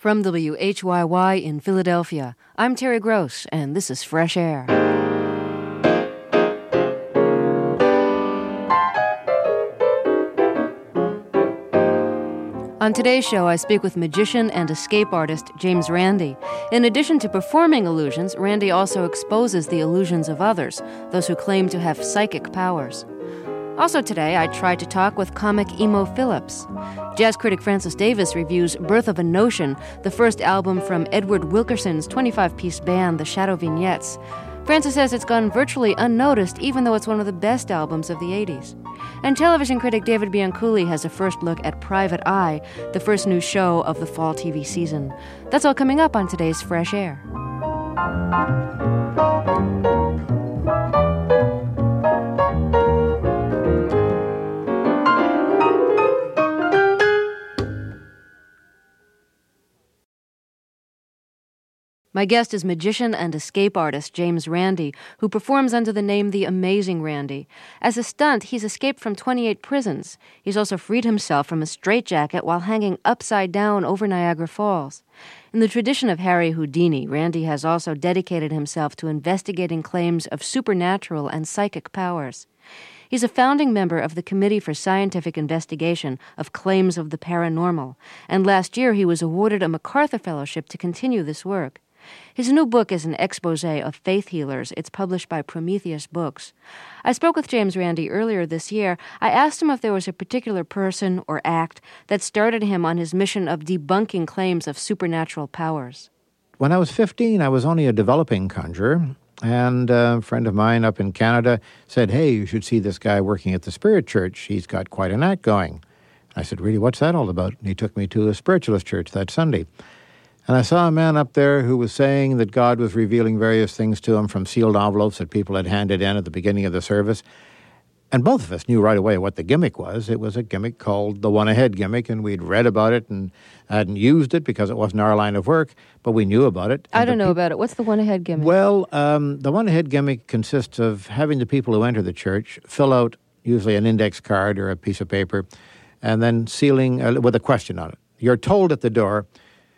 From WHYY in Philadelphia, I'm Terry Gross, and this is Fresh Air. On today's show, I speak with magician and escape artist James Randi. In addition to performing illusions, Randi also exposes the illusions of others, those who claim to have psychic powers. Also today, I tried to talk with comic Emo Phillips. Jazz critic Francis Davis reviews Birth of a Notion, the first album from Edward Wilkerson's 25-piece band, The Shadow Vignettes. Francis says it's gone virtually unnoticed, even though it's one of the best albums of the 80s. And television critic David Bianculli has a first look at Private Eye, the first new show of the fall TV season. That's all coming up on today's Fresh Air. My guest is magician and escape artist James Randi, who performs under the name The Amazing Randi. As a stunt, he's escaped from 28 prisons. He's also freed himself from a straitjacket while hanging upside down over Niagara Falls. In the tradition of Harry Houdini, Randi has also dedicated himself to investigating claims of supernatural and psychic powers. He's a founding member of the Committee for Scientific Investigation of Claims of the Paranormal, and last year he was awarded a MacArthur Fellowship to continue this work. His new book is an expose of faith healers. It's published by Prometheus Books. I spoke with James Randi earlier this year. I asked him if there was a particular person or act that started him on his mission of debunking claims of supernatural powers. When I was 15, I was only a developing conjurer, and a friend of mine up in Canada said, "Hey, you should see this guy working at the Spirit Church. He's got quite an act going." I said, "Really, what's that all about?" And he took me to a spiritualist church that Sunday. And I saw a man up there who was saying that God was revealing various things to him from sealed envelopes that people had handed in at the beginning of the service. And both of us knew right away what the gimmick was. It was a gimmick called the one-ahead gimmick, and we'd read about it and hadn't used it because it wasn't our line of work, but we knew about it. I don't know about it. What's the one-ahead gimmick? Well, the one-ahead gimmick consists of having the people who enter the church fill out usually an index card or a piece of paper, and then sealing with a question on it. You're told at the door,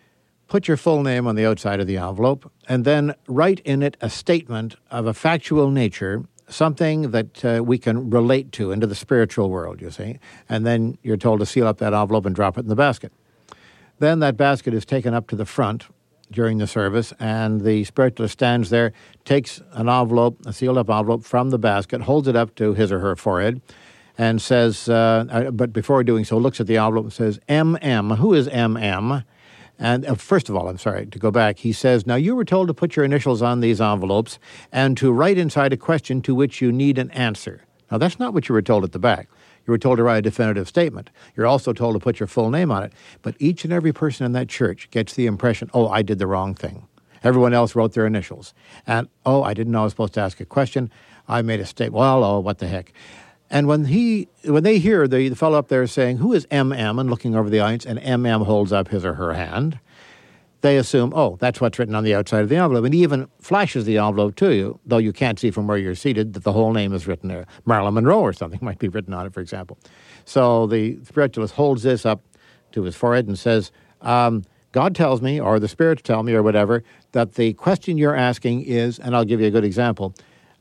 put your full name on the outside of the envelope, and then write in it a statement of a factual nature, something that we can relate to into the spiritual world, you see. And then you're told to seal up that envelope and drop it in the basket. Then that basket is taken up to the front during the service, and the spiritualist stands there, takes an envelope, a sealed-up envelope from the basket, holds it up to his or her forehead, and says, but before doing so, looks at the envelope and says, M.M. Who is M.M.? And first of all, I'm sorry, to go back, he says, now you were told to put your initials on these envelopes and to write inside a question to which you need an answer. Now, that's not what you were told at the back. You were told to write a definitive statement. You're also told to put your full name on it. But each and every person in that church gets the impression, oh, I did the wrong thing. Everyone else wrote their initials. And, oh, I didn't know I was supposed to ask a question. I made a statement. Well, oh, what the heck. And when they hear the fellow up there saying, who is M.M., and looking over the audience, and M.M. holds up his or her hand, they assume, oh, that's what's written on the outside of the envelope. And he even flashes the envelope to you, though you can't see from where you're seated that the whole name is written there. Marilyn Monroe or something might be written on it, for example. So the spiritualist holds this up to his forehead and says, God tells me, or the spirits tell me, or whatever, that the question you're asking is, and I'll give you a good example,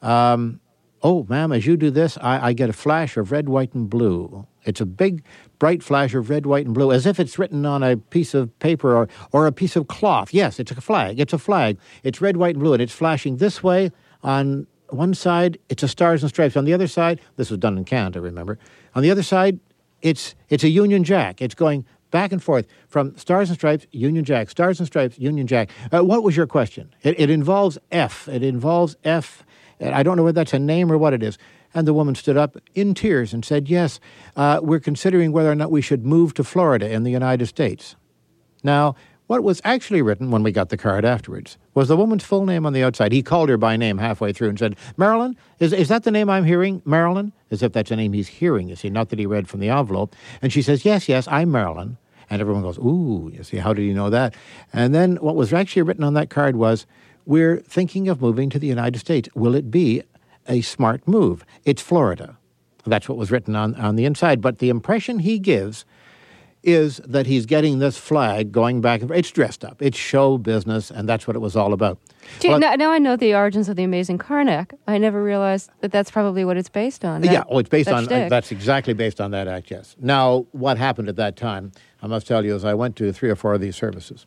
oh, ma'am, as you do this, I get a flash of red, white, and blue. It's a big, bright flash of red, white, and blue, as if it's written on a piece of paper or a piece of cloth. Yes, it's a flag. It's a flag. It's red, white, and blue, and it's flashing this way. On one side, it's a stars and stripes. On the other side, this was done in Canada, remember. On the other side, it's a Union Jack. It's going back and forth from stars and stripes, Union Jack, stars and stripes, Union Jack. What was your question? It involves F. It involves F. I don't know whether that's a name or what it is. And the woman stood up in tears and said, yes, we're considering whether or not we should move to Florida in the United States. Now, what was actually written when we got the card afterwards was the woman's full name on the outside. He called her by name halfway through and said, Marilyn, is that the name I'm hearing? Marilyn? As if that's a name he's hearing, you see, not that he read from the envelope. And she says, yes, I'm Marilyn. And everyone goes, ooh, you see, how did you know that? And then what was actually written on that card was, we're thinking of moving to the United States. Will it be a smart move? It's Florida. That's what was written on the inside. But the impression he gives is that he's getting this flag going back. It's dressed up. It's show business, and that's what it was all about. Gee, now I know the origins of the Amazing Karnak. I never realized that that's probably what it's based on. It's based on, shtick. that's exactly based on that act, yes. Now, what happened at that time, I must tell you, is I went to 3 or 4 of these services.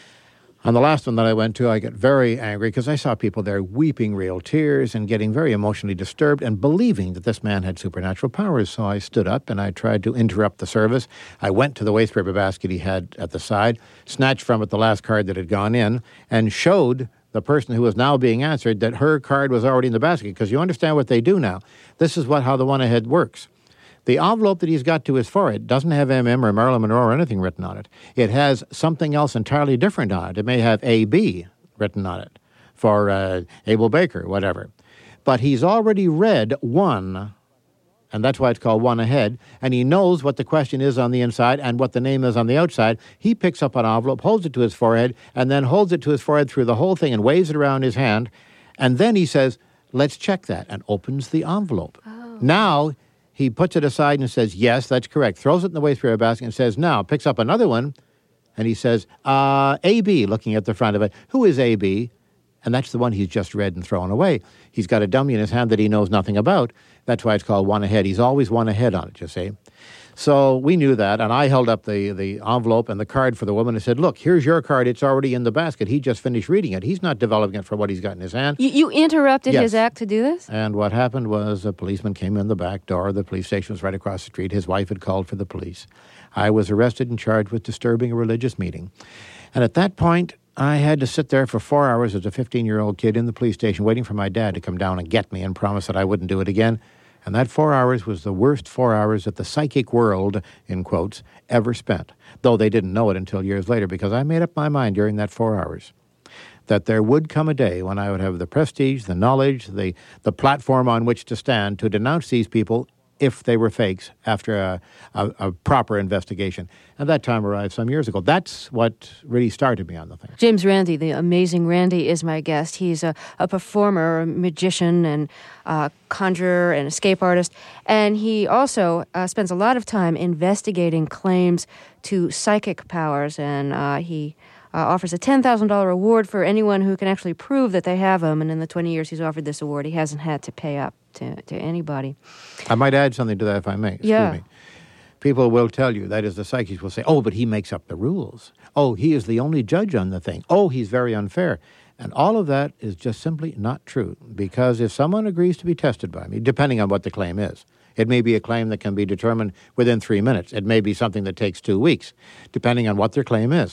On the last one that I went to, I got very angry because I saw people there weeping real tears and getting very emotionally disturbed and believing that this man had supernatural powers. So I stood up and I tried to interrupt the service. I went to the waste paper basket he had at the side, snatched from it the last card that had gone in, and showed the person who was now being answered that her card was already in the basket, because you understand what they do now. This is how the one ahead works. The envelope that he's got to his forehead doesn't have MM or Marilyn Monroe or anything written on it. It has something else entirely different on it. It may have AB written on it for Abel Baker, whatever. But he's already read 1, and that's why it's called 1 ahead, and he knows what the question is on the inside and what the name is on the outside. He picks up an envelope, holds it to his forehead, and then holds it to his forehead through the whole thing and waves it around his hand. And then he says, let's check that, and opens the envelope. Oh. Now, he puts it aside and says, yes, that's correct. Throws it in the waste paper basket and says, now, picks up another one, and he says, AB, looking at the front of it. Who is AB? And that's the one he's just read and thrown away. He's got a dummy in his hand that he knows nothing about. That's why it's called 1 ahead. He's always 1 ahead on it, you see. So we knew that, and I held up the envelope and the card for the woman and said, look, here's your card. It's already in the basket. He just finished reading it. He's not developing it for what he's got in his hand. You interrupted his act to do this? And what happened was a policeman came in the back door. The police station was right across the street. His wife had called for the police. I was arrested and charged with disturbing a religious meeting. And at that point, I had to sit there for 4 hours as a 15-year-old kid in the police station waiting for my dad to come down and get me and promise that I wouldn't do it again. And that 4 hours was the worst 4 hours that the psychic world, in quotes, ever spent. Though they didn't know it until years later, because I made up my mind during that 4 hours that there would come a day when I would have the prestige, the knowledge, the platform on which to stand to denounce these people if they were fakes after a proper investigation. And that time arrived some years ago. That's what really started me on the thing. James Randi, the Amazing Randi, is my guest. He's a performer, a magician, and conjurer, and escape artist. And he also spends a lot of time investigating claims to psychic powers. And he offers a $10,000 reward for anyone who can actually prove that they have them. And in the 20 years he's offered this award, he hasn't had to pay up to anybody. I might add something to that if I may. Excuse me. People will tell you, that is, the psychics will say, oh, but he makes up the rules. Oh, he is the only judge on the thing. Oh, he's very unfair. And all of that is just simply not true. Because if someone agrees to be tested by me, depending on what the claim is, it may be a claim that can be determined within 3 minutes. It may be something that takes 2 weeks, depending on what their claim is.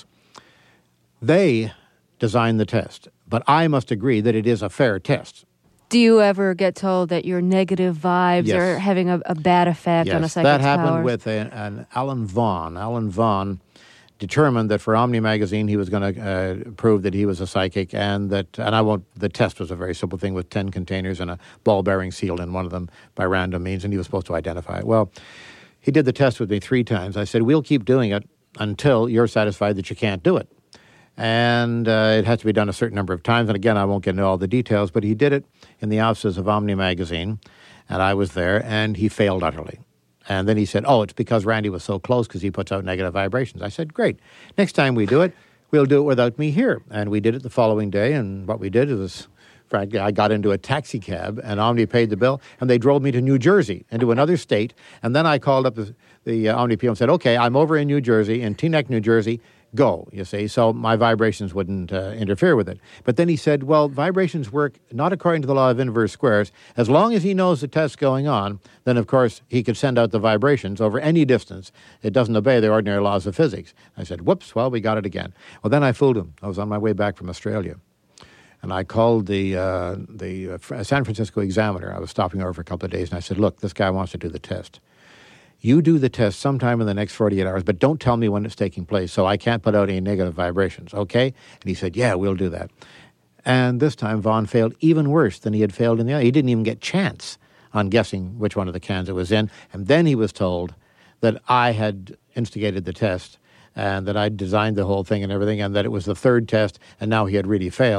They design the test, but I must agree that it is a fair test. Do you ever get told that your negative vibes are having a bad effect on a psychic's powers? That happened with an Alan Vaughan. Alan Vaughan determined that for Omni magazine he was going to prove that he was a psychic, and the test was a very simple thing with 10 containers and a ball bearing sealed in one of them by random means, and he was supposed to identify it. Well, he did the test with me 3 times. I said, we'll keep doing it until you're satisfied that you can't do it. And it has to be done a certain number of times. And again, I won't get into all the details, but he did it in the offices of Omni magazine, and I was there, and he failed utterly. And then he said, oh, it's because Randy was so close because he puts out negative vibrations. I said, great. Next time we do it, we'll do it without me here. And we did it the following day, and what we did was, frankly, I got into a taxi cab, and Omni paid the bill, and they drove me to New Jersey, into another state. And then I called up the Omni people and said, okay, I'm over in New Jersey, in Teaneck, New Jersey. Go, you see, so my vibrations wouldn't interfere with it. But then he said, well, vibrations work not according to the law of inverse squares. As long as he knows the test's going on, then, of course, he could send out the vibrations over any distance. It doesn't obey the ordinary laws of physics. I said, whoops, well, we got it again. Well, then I fooled him. I was on my way back from Australia. And I called the San Francisco Examiner. I was stopping over for a couple of days, and I said, look, this guy wants to do the test. You do the test sometime in the next 48 hours, but don't tell me when it's taking place, so I can't put out any negative vibrations, okay? And he said, yeah, we'll do that. And this time, Vaughan failed even worse than he had failed in the other. He didn't even get chance on guessing which one of the cans it was in. And then he was told that I had instigated the test and that I'd designed the whole thing and everything, and that it was the 3rd test, and now he had really failed.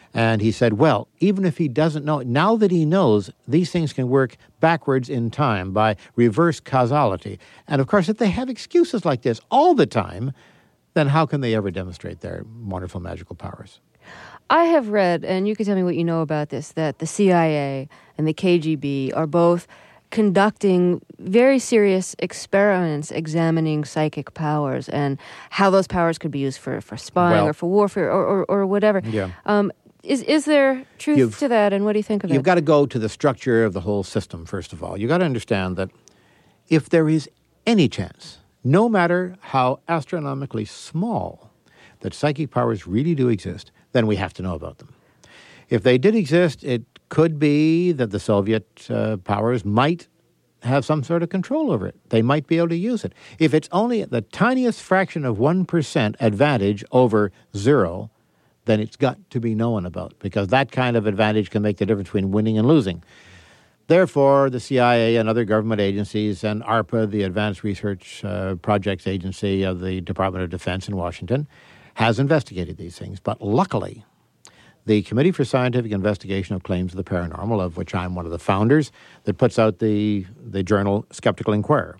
And he said, well, even if he doesn't know, now that he knows, these things can work backwards in time by reverse causality. And of course, if they have excuses like this all the time, then how can they ever demonstrate their wonderful magical powers? I have read, and you can tell me what you know about this, that the CIA and the KGB are both conducting very serious experiments examining psychic powers and how those powers could be used for spying or for warfare or whatever. Yeah. Is there truth to that, and what do you think of it? You've got to go to the structure of the whole system, first of all. You've got to understand that if there is any chance, no matter how astronomically small, that psychic powers really do exist, then we have to know about them. If they did exist, it could be that the Soviet powers might have some sort of control over it. They might be able to use it. If it's only the tiniest fraction of 1% advantage over zero, then it's got to be known about, because that kind of advantage can make the difference between winning and losing. Therefore, the CIA and other government agencies and ARPA, the Advanced Research Projects Agency of the Department of Defense in Washington, has investigated these things. But luckily, the Committee for Scientific Investigation of Claims of the Paranormal, of which I'm one of the founders, that puts out the journal Skeptical Inquirer,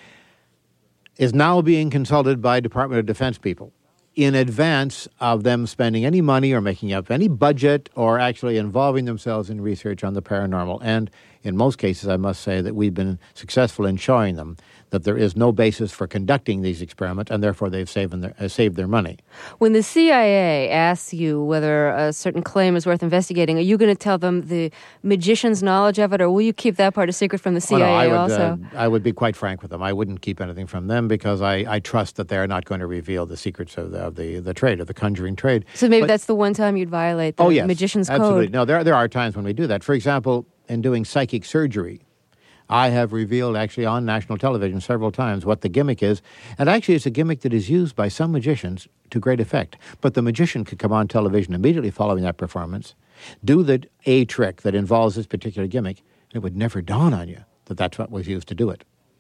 is now being consulted by Department of Defense people in advance of them spending any money or making up any budget or actually involving themselves in research on the paranormal. And in most cases, I must say that we've been successful in showing them that there is no basis for conducting these experiments, and therefore they've saved their money. When the CIA asks you whether a certain claim is worth investigating, are you going to tell them the magician's knowledge of it, or will you keep that part a secret from the CIA also? I would be quite frank with them. I wouldn't keep anything from them because I trust that they're not going to reveal the secrets of the trade, of the conjuring trade. So maybe that's the one time you'd violate the magician's code. Absolutely. No, there are times when we do that. For example, in doing psychic surgery, I have revealed actually on national television several times what the gimmick is. And actually it's a gimmick that is used by some magicians to great effect. But the magician could come on television immediately following that performance, do a trick that involves this particular gimmick, and it would never dawn on you that that's what was used to do it.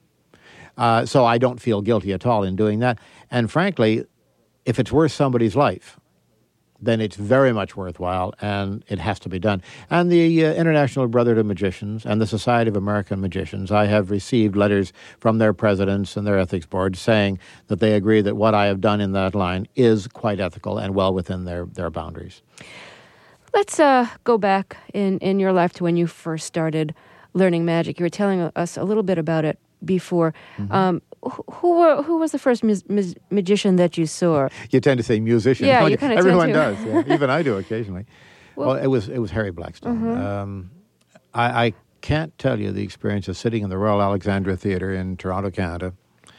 So I don't feel guilty at all in doing that. And frankly, if it's worth somebody's life, then it's very much worthwhile, and it has to be done. And the International Brotherhood of Magicians and the Society of American Magicians, I have received letters from their presidents and their ethics board saying that they agree that what I have done in that line is quite ethical and well within their boundaries. Let's go back in your life to when you first started learning magic. You were telling us a little bit about it before. Mm-hmm. Who was the first magician that you saw? You tend to say musician. Yeah, you kind of everyone tend to. Does. Yeah. Even I do occasionally. Well, it was Harry Blackstone. Mm-hmm. I can't tell you the experience of sitting in the Royal Alexandra Theatre in Toronto, Canada.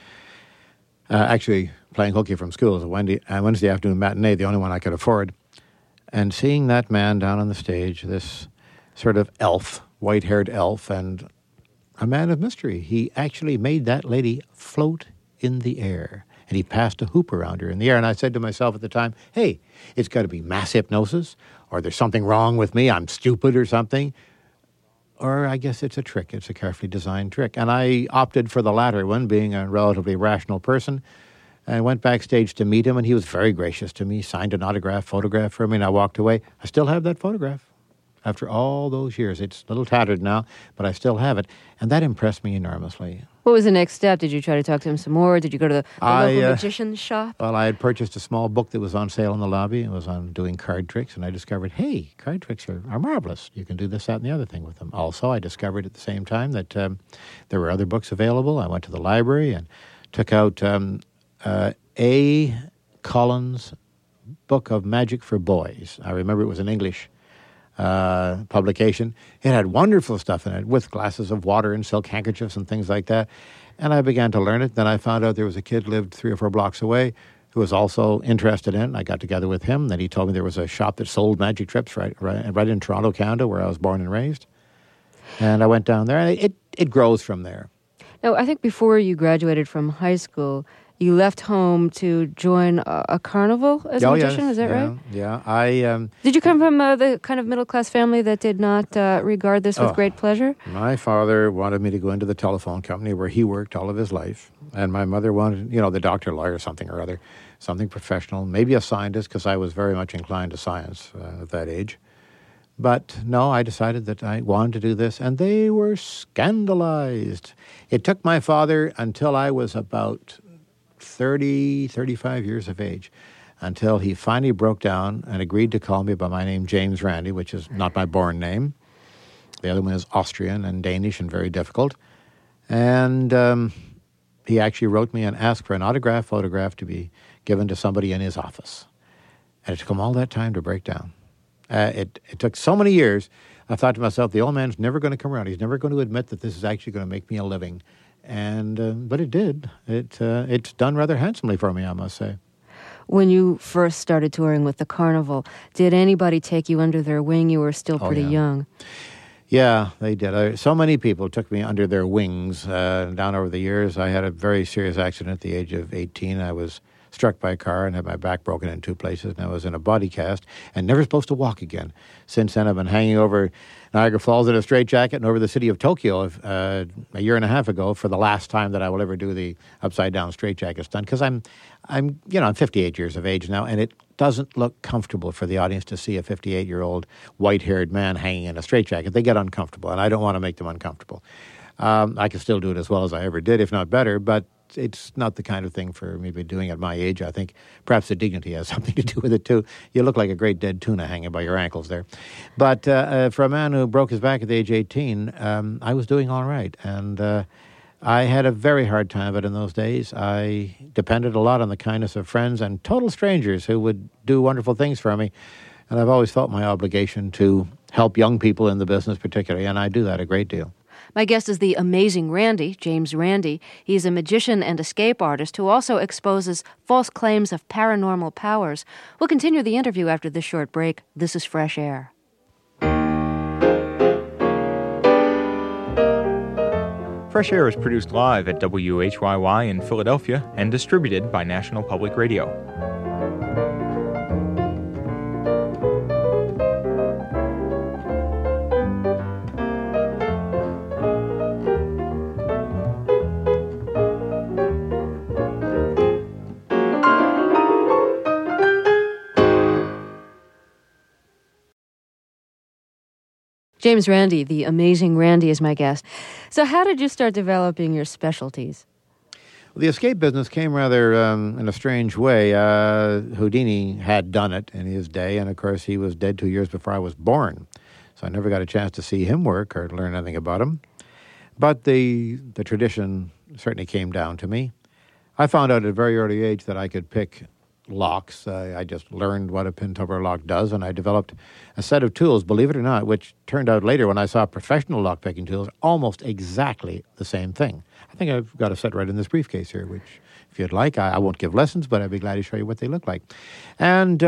Actually, playing hooky from school as a Wednesday afternoon matinee, the only one I could afford, and seeing that man down on the stage, this sort of elf, white-haired elf, and a man of mystery. He actually made that lady float in the air, and he passed a hoop around her in the air. And I said to myself at the time, hey, it's got to be mass hypnosis, or there's something wrong with me, I'm stupid or something. Or I guess it's a trick. It's a carefully designed trick. And I opted for the latter one, being a relatively rational person. And I went backstage to meet him, and he was very gracious to me, signed an autograph, photograph for me, and I walked away. I still have that photograph. After all those years, it's a little tattered now, but I still have it. And that impressed me enormously. What was the next step? Did you try to talk to him some more? Did you go to the local magician's shop? Well, I had purchased a small book that was on sale in the lobby. It was on doing card tricks, and I discovered, hey, card tricks are marvelous. You can do this, that, and the other thing with them. Also, I discovered at the same time that there were other books available. I went to the library and took out A. Collins' Book of Magic for Boys. I remember it was an English publication. It had wonderful stuff in it with glasses of water and silk handkerchiefs and things like that. And I began to learn it. Then I found out there was a kid lived 3 or 4 blocks away who was also interested in it. I got together with him. Then he told me there was a shop that sold magic trips right in Toronto, Canada, where I was born and raised. And I went down there, and it grows from there. Now, I think before you graduated from high school, You left home to join a carnival as a magician, yes, is that right? Yeah. Did you come from the kind of middle-class family that did not regard this with great pleasure? My father wanted me to go into the telephone company where he worked all of his life. And my mother wanted, the doctor, lawyer, something or other, something professional, maybe a scientist, because I was very much inclined to science at that age. But no, I decided that I wanted to do this, and they were scandalized. It took my father until I was about 35 years of age, until he finally broke down and agreed to call me by my name, James Randi, which is not my born name. The other one is Austrian and Danish and very difficult. And he actually wrote me and asked for an autographed photograph to be given to somebody in his office. And it took him all that time to break down. It took so many years. I thought to myself, the old man's never going to come around. He's never going to admit that this is actually going to make me a living. And but it did. It's done rather handsomely for me, I must say. When you first started touring with the Carnival, did anybody take you under their wing? You were still pretty young. Yeah, they did. So many people took me under their wings down over the years. I had a very serious accident at the age of 18. I was struck by a car and had my back broken in 2 places, and I was in a body cast and never supposed to walk again. Since then, I've been hanging over Niagara Falls in a straitjacket and over the city of Tokyo a year and a half ago for the last time that I will ever do the upside-down straitjacket stunt, because I'm 58 years of age now, and it doesn't look comfortable for the audience to see a 58-year-old white-haired man hanging in a straitjacket. They get uncomfortable, and I don't want to make them uncomfortable. I can still do it as well as I ever did, if not better, but it's not the kind of thing for me to be doing at my age. I think perhaps the dignity has something to do with it, too. You look like a great dead tuna hanging by your ankles there. But for a man who broke his back at the age of 18, I was doing all right. And I had a very hard time of it in those days. I depended a lot on the kindness of friends and total strangers who would do wonderful things for me. And I've always felt my obligation to help young people in the business particularly, and I do that a great deal. My guest is the amazing Randi, James Randi. He's a magician and escape artist who also exposes false claims of paranormal powers. We'll continue the interview after this short break. This is Fresh Air. Fresh Air is produced live at WHYY in Philadelphia and distributed by National Public Radio. James Randi, the amazing Randi, is my guest. So how did you start developing your specialties? Well, the escape business came rather in a strange way. Houdini had done it in his day, and of course he was dead 2 years before I was born. So I never got a chance to see him work or to learn anything about him. But the tradition certainly came down to me. I found out at a very early age that I could pick locks. I just learned what a pin-tubber lock does, and I developed a set of tools, believe it or not, which turned out later when I saw professional lock-picking tools, almost exactly the same thing. I think I've got a set right in this briefcase here, which, if you'd like, I won't give lessons, but I'd be glad to show you what they look like. And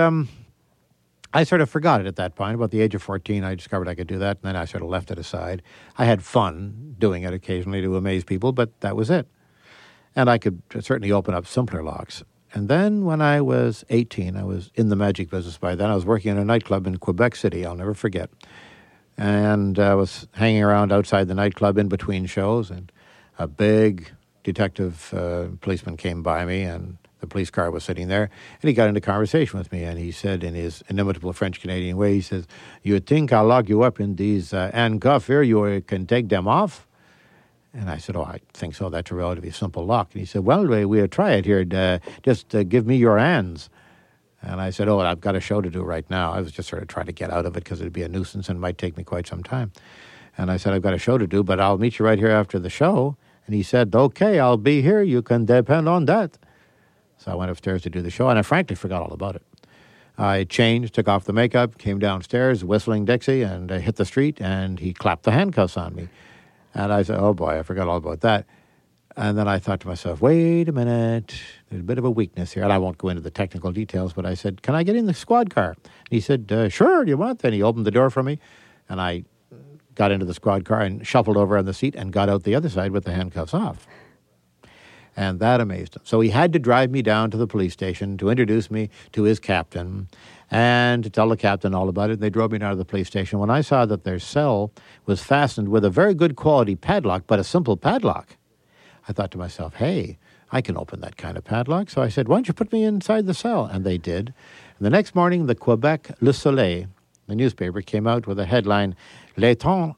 I sort of forgot it at that point. About the age of 14, I discovered I could do that, and then I sort of left it aside. I had fun doing it occasionally to amaze people, but that was it. And I could certainly open up simpler locks. And then when I was 18, I was in the magic business by then. I was working in a nightclub in Quebec City, I'll never forget. And I was hanging around outside the nightclub in between shows, and a big detective policeman came by me, and the police car was sitting there, and he got into conversation with me, and he said in his inimitable French-Canadian way, he says, "You think I'll lock you up in these handcuffs here? You can take them off?" And I said, "Oh, I think so. That's a relatively simple lock." And he said, "Well, we'll try it here. Just give me your hands." And I said, "Oh, I've got a show to do right now." I was just sort of trying to get out of it because it'd be a nuisance and it might take me quite some time. And I said, "I've got a show to do, but I'll meet you right here after the show." And he said, "Okay, I'll be here. You can depend on that." So I went upstairs to do the show, and I frankly forgot all about it. I changed, took off the makeup, came downstairs, whistling Dixie, and hit the street, and he clapped the handcuffs on me. And I said, "Oh, boy, I forgot all about that." And then I thought to myself, wait a minute, there's a bit of a weakness here. And I won't go into the technical details, but I said, "Can I get in the squad car?" And he said, "Sure, you want?" Then he opened the door for me, and I got into the squad car and shuffled over on the seat and got out the other side with the handcuffs off. And that amazed him. So he had to drive me down to the police station to introduce me to his captain and to tell the captain all about it. And they drove me down to the police station. When I saw that their cell was fastened with a very good quality padlock, but a simple padlock, I thought to myself, hey, I can open that kind of padlock. So I said, why don't you put me inside the cell? And they did. And the next morning, the Quebec Le Soleil, the newspaper, came out with a headline, L'étonnant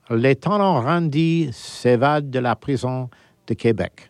Randy s'évade de la prison de Québec.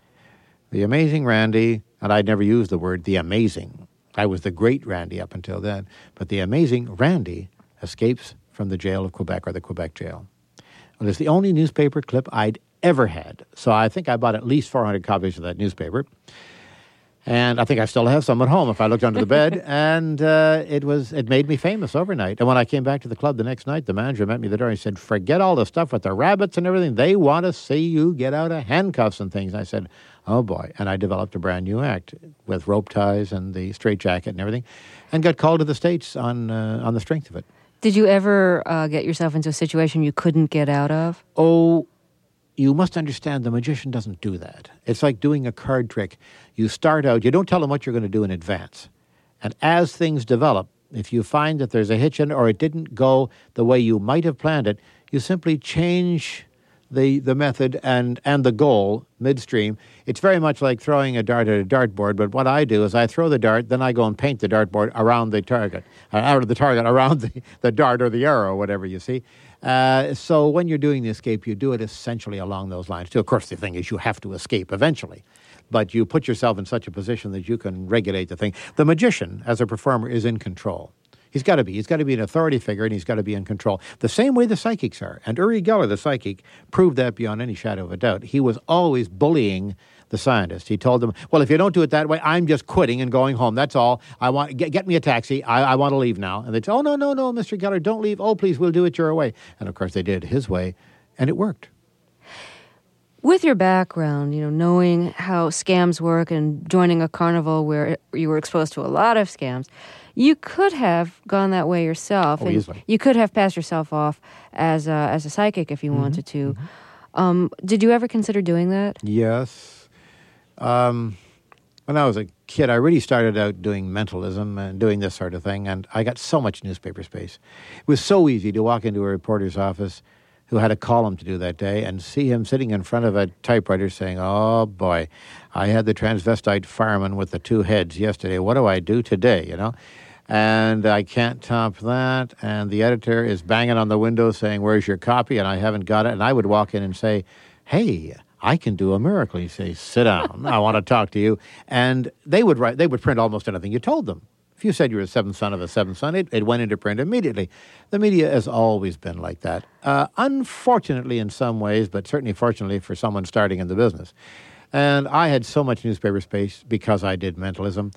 The amazing Randy, and I'd never used the word the amazing. I was the great Randy up until then. But the amazing Randy escapes from the jail of Quebec, or the Quebec jail. Well, it's the only newspaper clip I'd ever had. So I think I bought at least 400 copies of that newspaper. And I think I still have some at home if I looked under the bed. And it made me famous overnight. And when I came back to the club the next night, the manager met me at the door and he said, forget all the stuff with the rabbits and everything. They want to see you get out of handcuffs and things. And I said, oh boy. And I developed a brand new act with rope ties and the straitjacket and everything and got called to the States on the strength of it. Did you ever get yourself into a situation you couldn't get out of? Oh, you must understand the magician doesn't do that. It's like doing a card trick. You start out, you don't tell them what you're going to do in advance. And as things develop, if you find that there's a hitch in it or it didn't go the way you might have planned it, you simply change the method and the goal midstream. It's very much like throwing a dart at a dartboard, but what I do is I throw the dart, then I go and paint the dartboard around the target, around the dart or the arrow, whatever you see. So when you're doing the escape, you do it essentially along those lines too. Of course, the thing is you have to escape eventually, but you put yourself in such a position that you can regulate the thing. The magician, as a performer, is in control. He's got to be. He's got to be an authority figure, and he's got to be in control. The same way the psychics are. And Uri Geller, the psychic, proved that beyond any shadow of a doubt. He was always bullying the scientist. He told them, well, if you don't do it that way, I'm just quitting and going home. That's all. I want get me a taxi. I want to leave now. And they'd say, oh, no, Mr. Geller, don't leave. Oh, please, we'll do it your way. And, of course, they did it his way, and it worked. With your background, knowing how scams work and joining a carnival where you were exposed to a lot of scams, you could have gone that way yourself. Oh, easily. You could have passed yourself off as a psychic if you wanted to. Mm-hmm. Did you ever consider doing that? Yes. When I was a kid, I really started out doing mentalism and doing this sort of thing, and I got so much newspaper space. It was so easy to walk into a reporter's office who had a column to do that day and see him sitting in front of a typewriter saying, oh, boy, I had the transvestite fireman with the two heads yesterday. What do I do today, And I can't top that. And the editor is banging on the window saying, where's your copy? And I haven't got it. And I would walk in and say, hey, I can do a miracle. You say, sit down. I want to talk to you. And they would print almost anything you told them. If you said you were the seventh son of a seventh son, it went into print immediately. The media has always been like that. Unfortunately in some ways, but certainly fortunately for someone starting in the business. And I had so much newspaper space because I did mentalism.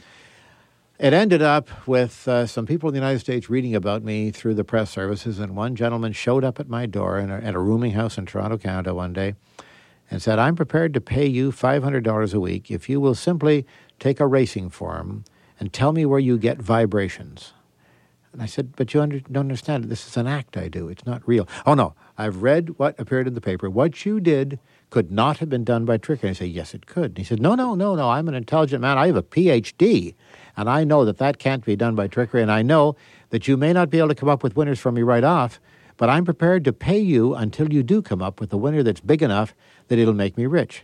It ended up with some people in the United States reading about me through the press services, and one gentleman showed up at my door at a rooming house in Toronto, Canada one day and said, I'm prepared to pay you $500 a week if you will simply take a racing form and tell me where you get vibrations. And I said, but you don't understand. This is an act I do. It's not real. Oh, no, I've read what appeared in the paper. What you did could not have been done by trickery. And I said, yes, it could. And he said, no, I'm an intelligent man. I have a Ph.D., and I know that can't be done by trickery, and I know that you may not be able to come up with winners for me right off, but I'm prepared to pay you until you do come up with a winner that's big enough that it'll make me rich.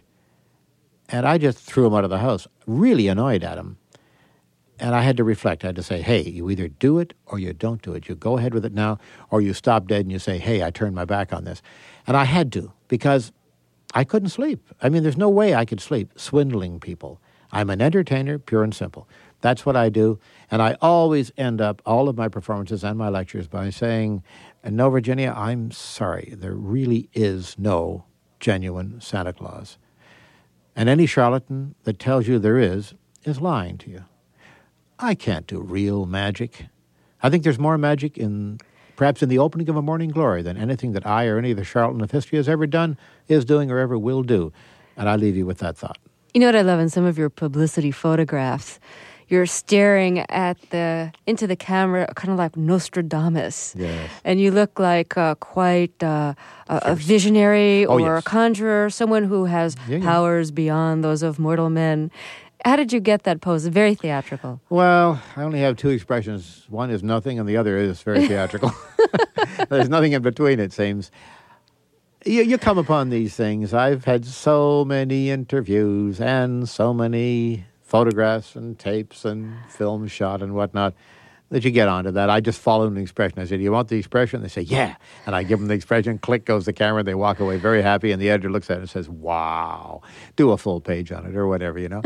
And I just threw him out of the house, really annoyed at him. And I had to reflect. I had to say, hey, you either do it or you don't do it. You go ahead with it now, or you stop dead and you say, hey, I turned my back on this. And I had to, because I couldn't sleep. I mean, there's no way I could sleep swindling people. I'm an entertainer, pure and simple. That's what I do. And I always end up all of my performances and my lectures by saying, no, Virginia, I'm sorry. There really is no genuine Santa Claus. And any charlatan that tells you there is lying to you. I can't do real magic. I think there's more magic perhaps in the opening of a Morning Glory than anything that I or any of the charlatan of history has ever done, is doing, or ever will do. And I leave you with that thought. You know what I love in some of your publicity photographs? you're staring at into the camera, kind of like Nostradamus. Yes. And you look like quite a visionary or a conjurer, someone who has powers beyond those of mortal men. How did you get that pose? Very theatrical. Well, I only have two expressions. One is nothing, and the other is very theatrical. There's nothing in between, it seems. You come upon these things. I've had so many interviews and so many photographs and tapes and film shot and whatnot that you get onto that. I just follow an expression. I say, do you want the expression? They say, yeah. And I give them the expression. Click goes the camera. They walk away very happy. And the editor looks at it and says, wow, do a full page on it or whatever, you know.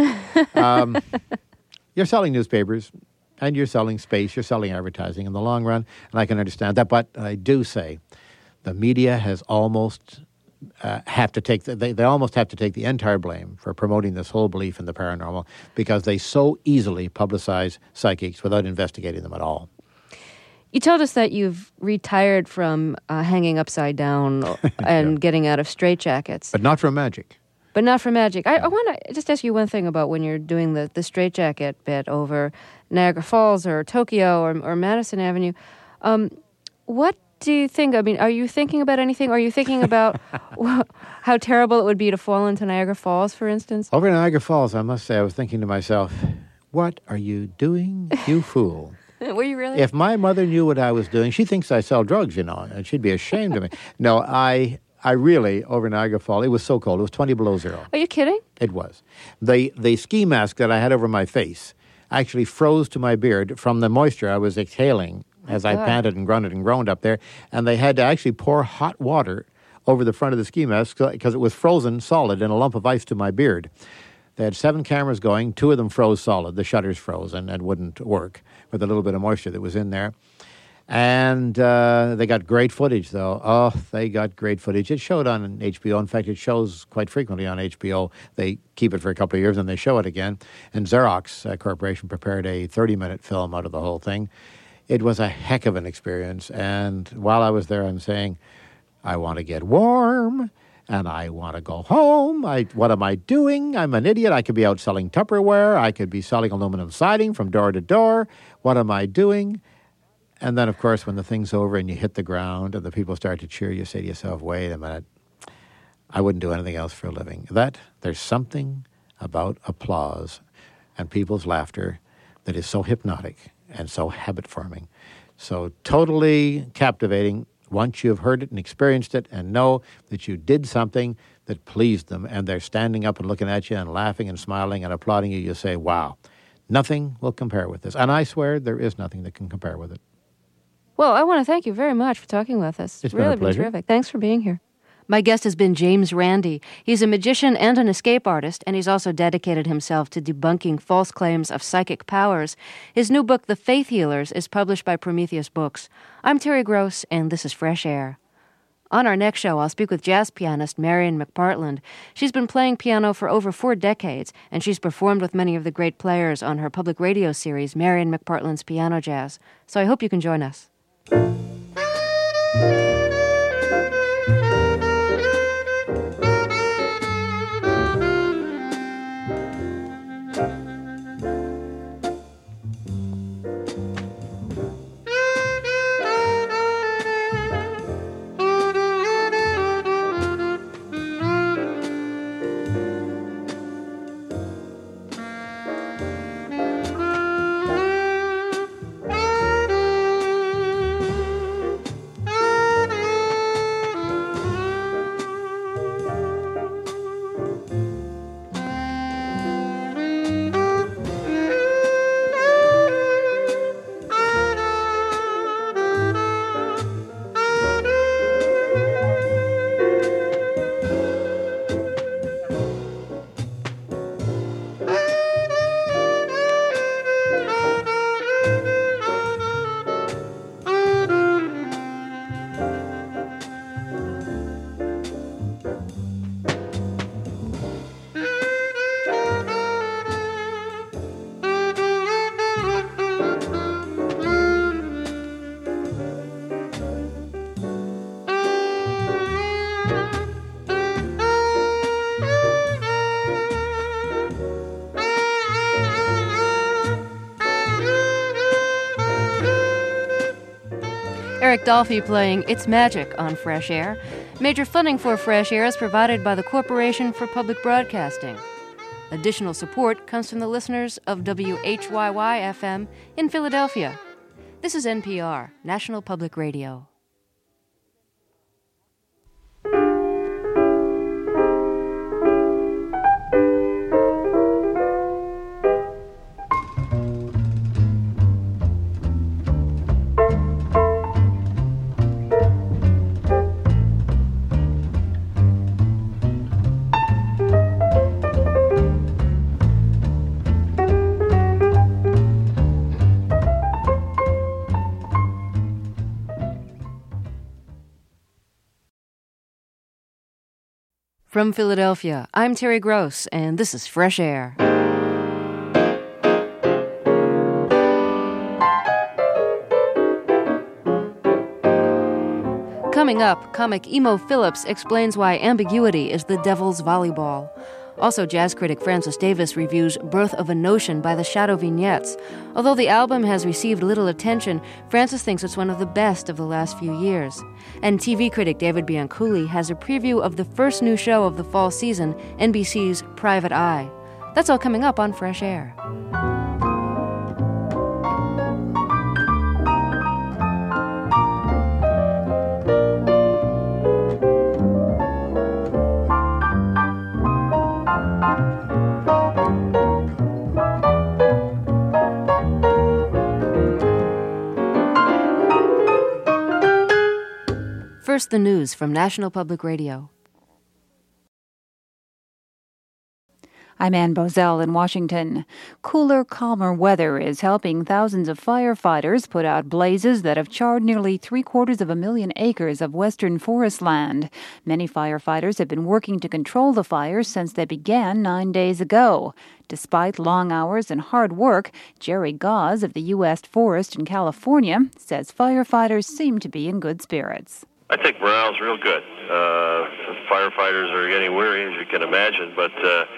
You're selling newspapers and you're selling space. You're selling advertising in the long run. And I can understand that. But I do say the media has almost they almost have to take the entire blame for promoting this whole belief in the paranormal because they so easily publicize psychics without investigating them at all. You told us that you've retired from hanging upside down and getting out of straitjackets. But not from magic. But not for magic. I want to just ask you one thing about when you're doing the straitjacket bit over Niagara Falls or Tokyo or Madison Avenue. What do you think? I mean, are you thinking about anything? Are you thinking about how terrible it would be to fall into Niagara Falls, for instance? Over in Niagara Falls, I must say, I was thinking to myself, what are you doing, you fool? Were you really? If my mother knew what I was doing, she thinks I sell drugs, you know, and she'd be ashamed of me. No, I really, over Niagara Falls, it was so cold. It was 20 below zero. Are you kidding? It was. The ski mask that I had over my face actually froze to my beard from the moisture I was exhaling as I panted and grunted and groaned up there. And they had to actually pour hot water over the front of the ski mask because it was frozen solid in a lump of ice to my beard. They had 7 cameras going. 2 of them froze solid. The shutters froze and wouldn't work with a little bit of moisture that was in there. And they got great footage, though. Oh, they got great footage. It showed on HBO. In fact, it shows quite frequently on HBO. They keep it for a couple of years, and they show it again. And Xerox Corporation prepared a 30-minute film out of the whole thing. It was a heck of an experience. And while I was there, I'm saying, I want to get warm, and I want to go home. What am I doing? I'm an idiot. I could be out selling Tupperware. I could be selling aluminum siding from door to door. What am I doing? And then, of course, when the thing's over and you hit the ground and the people start to cheer, you say to yourself, wait a minute, I wouldn't do anything else for a living. There's something about applause and people's laughter that is so hypnotic and so habit-forming, so totally captivating once you've heard it and experienced it and know that you did something that pleased them and they're standing up and looking at you and laughing and smiling and applauding you. You say, wow, nothing will compare with this. And I swear there is nothing that can compare with it. Well, I want to thank you very much for talking with us. It's really been a pleasure. terrific. Thanks for being here. My guest has been James Randi. He's a magician and an escape artist, and he's also dedicated himself to debunking false claims of psychic powers. His new book, The Faith Healers, is published by Prometheus Books. I'm Terry Gross, and this is Fresh Air. On our next show, I'll speak with jazz pianist Marian McPartland. She's been playing piano for over 4 decades, and she's performed with many of the great players on her public radio series, Marian McPartland's Piano Jazz. So I hope you can join us. Eric Dolphy playing It's Magic on Fresh Air. Major funding for Fresh Air is provided by the Corporation for Public Broadcasting. Additional support comes from the listeners of WHYY-FM in Philadelphia. This is NPR, National Public Radio. From Philadelphia, I'm Terry Gross, and this is Fresh Air. Coming up, comic Emo Phillips explains why ambiguity is the devil's volleyball. Also, jazz critic Francis Davis reviews Birth of a Notion by the Shadow Vignettes. Although the album has received little attention, Francis thinks it's one of the best of the last few years. And TV critic David Bianculli has a preview of the first new show of the fall season, NBC's Private Eye. That's all coming up on Fresh Air. First, the news from National Public Radio. I'm Ann Bozell in Washington. Cooler, calmer weather is helping thousands of firefighters put out blazes that have charred nearly 750,000 acres of western forest land. Many firefighters have been working to control the fires since they began 9 days ago. Despite long hours and hard work, Jerry Gause of the U.S. Forest in California says firefighters seem to be in good spirits. I think morale's real good. Firefighters are getting weary, as you can imagine, but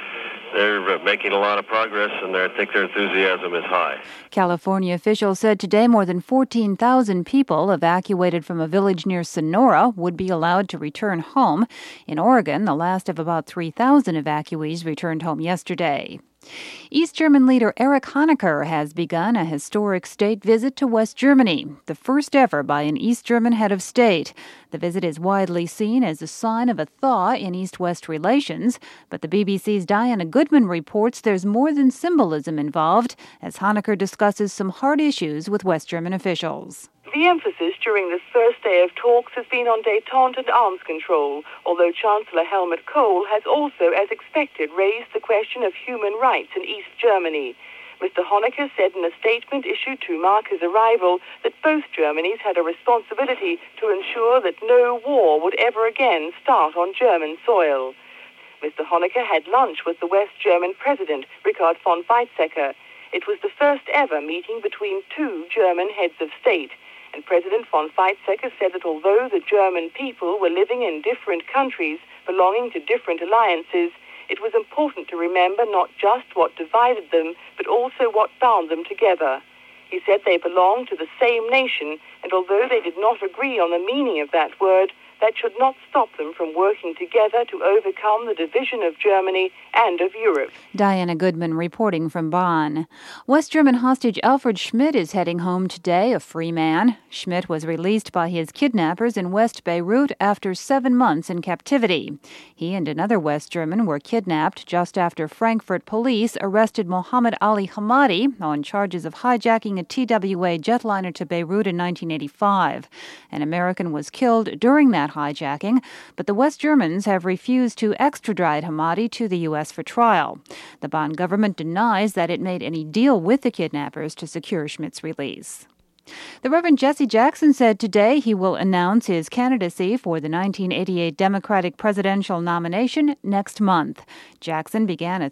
they're making a lot of progress, and I think their enthusiasm is high. California officials said today more than 14,000 people evacuated from a village near Sonora would be allowed to return home. In Oregon, the last of about 3,000 evacuees returned home yesterday. East German leader Erich Honecker has begun a historic state visit to West Germany, the first ever by an East German head of state. The visit is widely seen as a sign of a thaw in East-West relations, but the BBC's Diana Goodman reports there's more than symbolism involved as Honecker discusses some hard issues with West German officials. The emphasis during this first day of talks has been on détente and arms control, although Chancellor Helmut Kohl has also, as expected, raised the question of human rights in East Germany. Mr. Honecker said in a statement issued to mark his arrival that both Germanys had a responsibility to ensure that no war would ever again start on German soil. Mr. Honecker had lunch with the West German President, Richard von Weizsäcker. It was the first ever meeting between two German heads of state. And President von Weizsäcker said that although the German people were living in different countries belonging to different alliances, it was important to remember not just what divided them, but also what bound them together. He said they belonged to the same nation, and although they did not agree on the meaning of that word, that should not stop them from working together to overcome the division of Germany and of Europe. Diana Goodman reporting from Bonn. West German hostage Alfred Schmidt is heading home today, a free man. Schmidt was released by his kidnappers in West Beirut after 7 months in captivity. He and another West German were kidnapped just after Frankfurt police arrested Mohammed Ali Hamadi on charges of hijacking a TWA jetliner to Beirut in 1985. An American was killed during that hijacking, but the West Germans have refused to extradite Hamadi to the U.S. for trial. The Bonn government denies that it made any deal with the kidnappers to secure Schmidt's release. The Reverend Jesse Jackson said today he will announce his candidacy for the 1988 Democratic presidential nomination next month. Jackson began a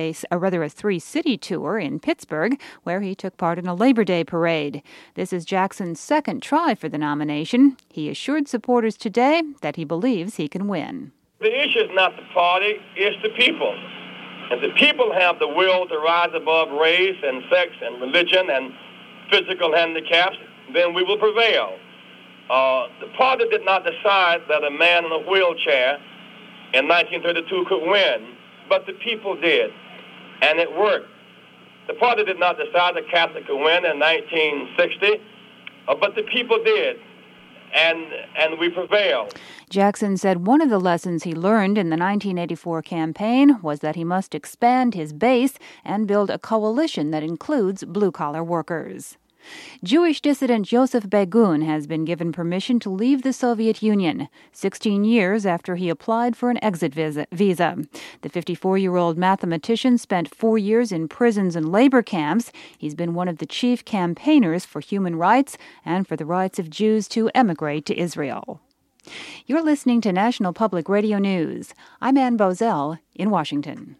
three-city tour in Pittsburgh, where he took part in a Labor Day parade. This is Jackson's second try for the nomination. He assured supporters today that he believes he can win. The issue is not the party, it's the people. And the people have the will to rise above race and sex and religion and physical handicaps, then we will prevail. The party did not decide that a man in a wheelchair in 1932 could win, but the people did, and it worked. The party did not decide that Catholic could win in 1960, but the people did, and we prevailed. Jackson said one of the lessons he learned in the 1984 campaign was that he must expand his base and build a coalition that includes blue-collar workers. Jewish dissident Yosef Begun has been given permission to leave the Soviet Union 16 years after he applied for an exit visa. The 54-year-old mathematician spent 4 years in prisons and labor camps. He's been one of the chief campaigners for human rights and for the rights of Jews to emigrate to Israel. You're listening to National Public Radio News. I'm Ann Bozell in Washington.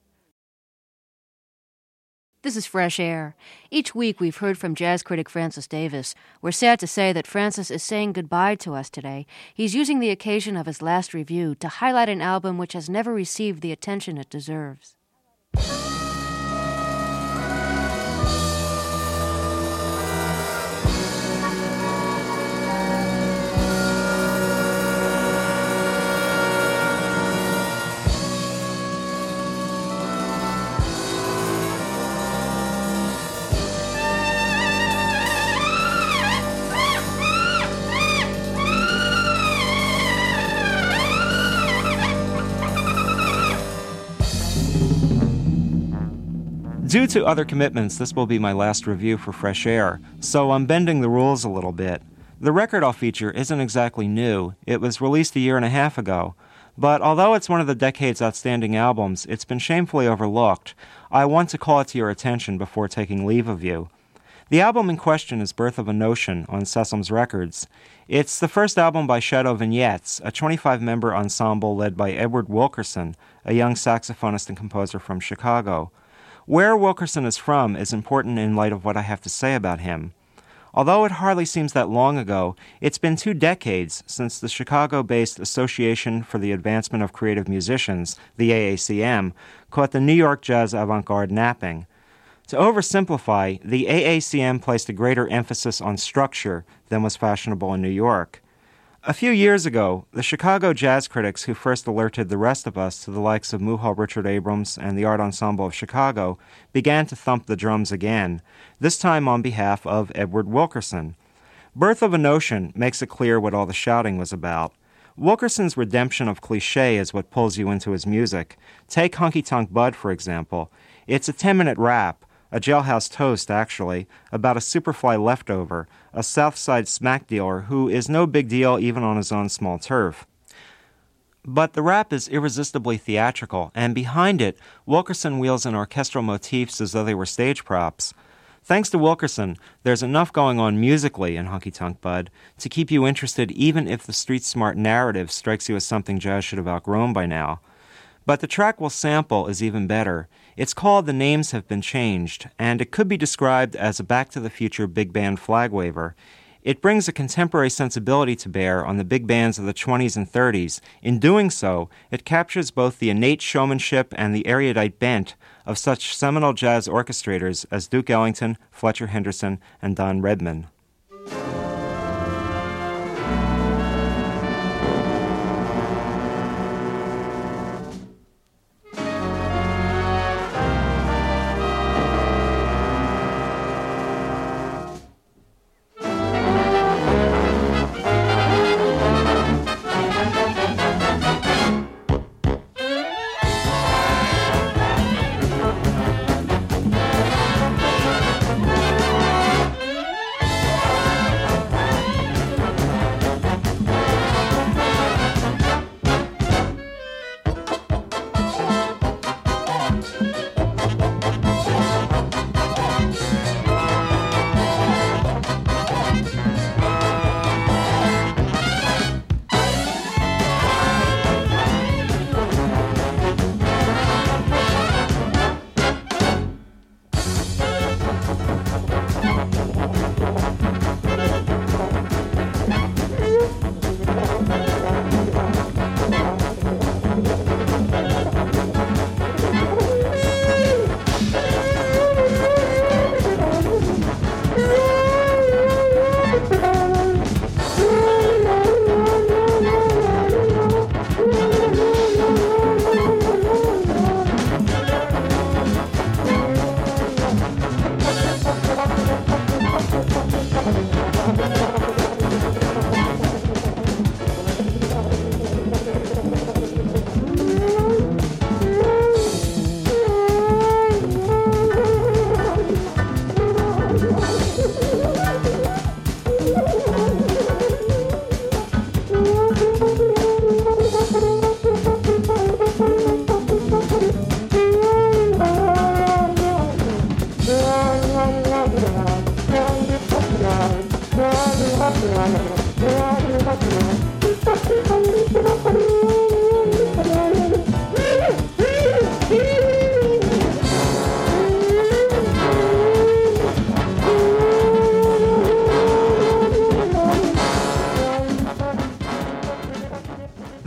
This is Fresh Air. Each week we've heard from jazz critic Francis Davis. We're sad to say that Francis is saying goodbye to us today. He's using the occasion of his last review to highlight an album which has never received the attention it deserves. Due to other commitments, this will be my last review for Fresh Air, so I'm bending the rules a little bit. The record I'll feature isn't exactly new. It was released a year and a half ago. But although it's one of the decade's outstanding albums, it's been shamefully overlooked. I want to call it to your attention before taking leave of you. The album in question is Birth of a Notion on Sesam's Records. It's the first album by Shadow Vignettes, a 25-member ensemble led by Edward Wilkerson, a young saxophonist and composer from Chicago. Where Wilkerson is from is important in light of what I have to say about him. Although it hardly seems that long ago, it's been 2 decades since the Chicago-based Association for the Advancement of Creative Musicians, the AACM, caught the New York jazz avant-garde napping. To oversimplify, the AACM placed a greater emphasis on structure than was fashionable in New York. A few years ago, the Chicago jazz critics who first alerted the rest of us to the likes of Muhal Richard Abrams and the Art Ensemble of Chicago began to thump the drums again, this time on behalf of Edward Wilkerson. Birth of a Notion makes it clear what all the shouting was about. Wilkerson's redemption of cliché is what pulls you into his music. Take Honky Tonk Bud, for example. It's a 10-minute rap, a jailhouse toast, actually, about a Superfly leftover, a Southside smack dealer who is no big deal even on his own small turf. But the rap is irresistibly theatrical, and behind it, Wilkerson wheels in orchestral motifs as though they were stage props. Thanks to Wilkerson, there's enough going on musically in Honky Tonk Bud to keep you interested even if the street-smart narrative strikes you as something jazz should have outgrown by now. But the track we'll sample is even better. It's called The Names Have Been Changed, and it could be described as a Back to the Future big band flag waver. It brings a contemporary sensibility to bear on the big bands of the 20s and 30s. In doing so, it captures both the innate showmanship and the erudite bent of such seminal jazz orchestrators as Duke Ellington, Fletcher Henderson, and Don Redman.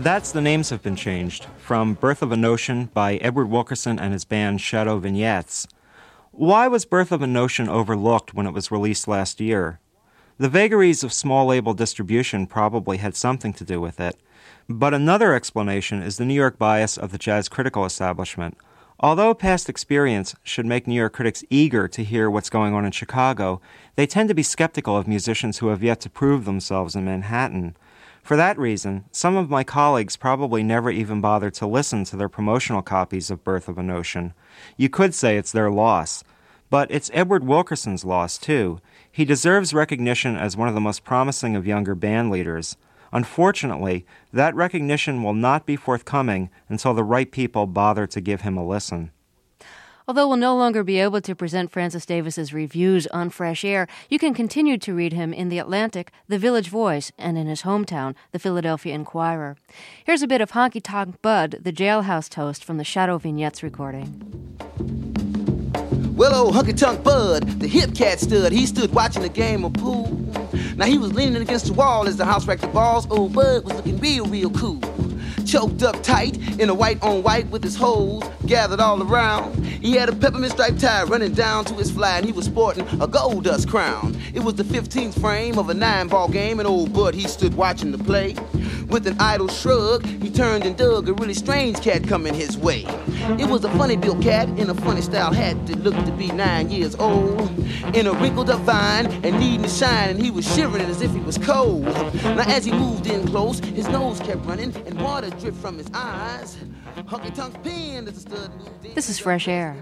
That's the names have been changed, from Birth of a Notion by Edward Wilkerson and his band Shadow Vignettes. Why was Birth of a Notion overlooked when it was released last year? The vagaries of small label distribution probably had something to do with it, but another explanation is the New York bias of the jazz critical establishment. Although past experience should make New York critics eager to hear what's going on in Chicago, they tend to be skeptical of musicians who have yet to prove themselves in Manhattan. For that reason, some of my colleagues probably never even bothered to listen to their promotional copies of Birth of a Notion. You could say it's their loss. But it's Edward Wilkerson's loss, too. He deserves recognition as one of the most promising of younger band leaders. Unfortunately, that recognition will not be forthcoming until the right people bother to give him a listen. Although we'll no longer be able to present Francis Davis's reviews on Fresh Air, you can continue to read him in The Atlantic, The Village Voice, and in his hometown, The Philadelphia Inquirer. Here's a bit of Honky Tonk Bud, the jailhouse toast from the Shadow Vignettes recording. Well, old Hunky Tonk Bud, the hip cat stud, he stood watching a game of pool. Now he was leaning against the wall as the house racked the balls. Old Bud was looking real cool. Choked up tight in a white on white with his hoes gathered all around. He had a peppermint striped tie running down to his fly, and he was sporting a gold dust crown. It was the 15th frame of a 9-ball game, and old Bud, he stood watching the play. With an idle shrug, he turned and dug a really strange cat coming his way. It was a funny built cat in a funny style hat that looked to be 9 years old. In a wrinkled up vine and needing to shine, and he was shivering as if he was cold. Now as he moved in close, his nose kept running and water dripped from his eyes. Hunky Tonk's pen as the stud moved in. This is Fresh Air.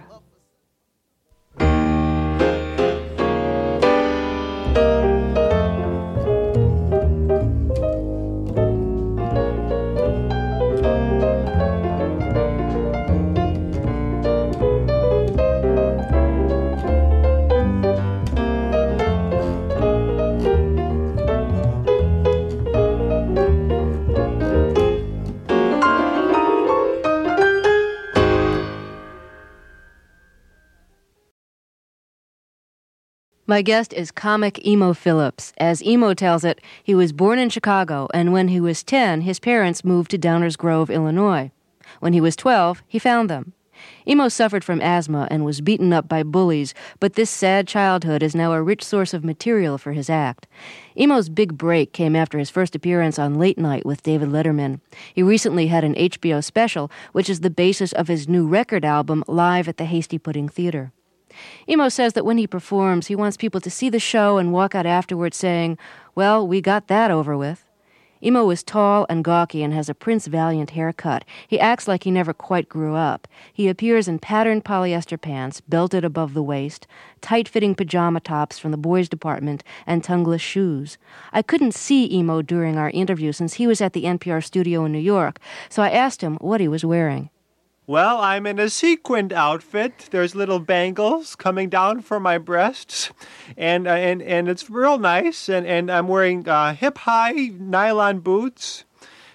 My guest is comic Emo Phillips. As Emo tells it, he was born in Chicago, and when he was 10, his parents moved to Downers Grove, Illinois. When he was 12, he found them. Emo suffered from asthma and was beaten up by bullies, but this sad childhood is now a rich source of material for his act. Emo's big break came after his first appearance on Late Night with David Letterman. He recently had an HBO special, which is the basis of his new record album, Live at the Hasty Pudding Theater. Emo says that when he performs, he wants people to see the show and walk out afterwards saying, well, we got that over with. Emo is tall and gawky and has a Prince Valiant haircut. He acts like he never quite grew up. He appears in patterned polyester pants, belted above the waist, tight-fitting pajama tops from the boys' department, and tongueless shoes. I couldn't see Emo during our interview since he was at the NPR studio in New York, so I asked him what he was wearing. Well, I'm in a sequined outfit. There's little bangles coming down from my breasts, and it's real nice. And I'm wearing hip-high nylon boots,